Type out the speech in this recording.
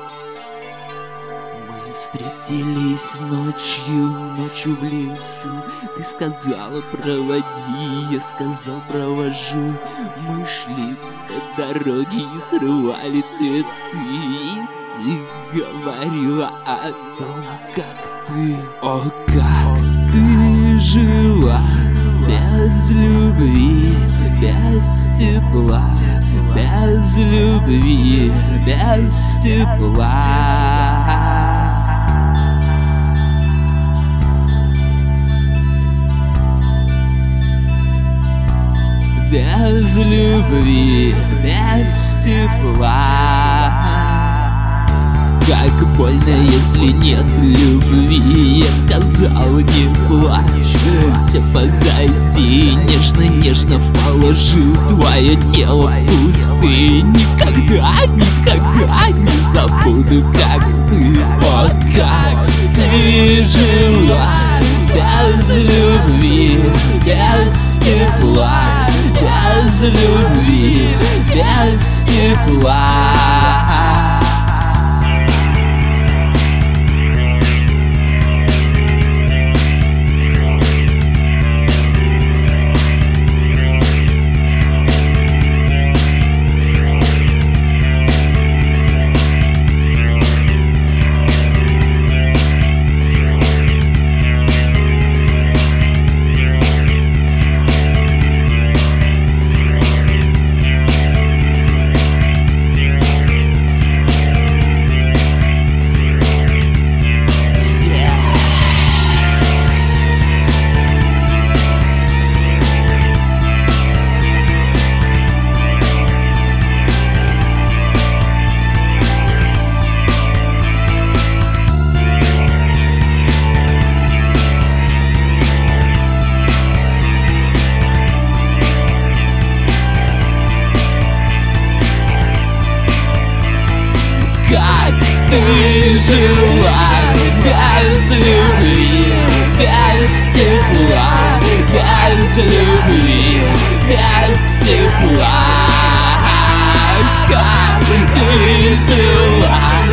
Мы встретились ночью в лесу. Ты сказала проводи, я сказал провожу. Мы шли по дороге и срывали цветы. И говорила о том, как ты, о, как ты жила без любви, без тепла, без любви, без тепла. Без любви, без тепла. Как больно, если нет любви. Я сказал, не плачь, все позади. Нежно положил твое тело в кусты. Никогда не забуду, как ты, о, как ты жила без любви, без тепла, без любви, без тепла. Как ты жила без любви, без тепла, без любви, без тепла. Как ты жила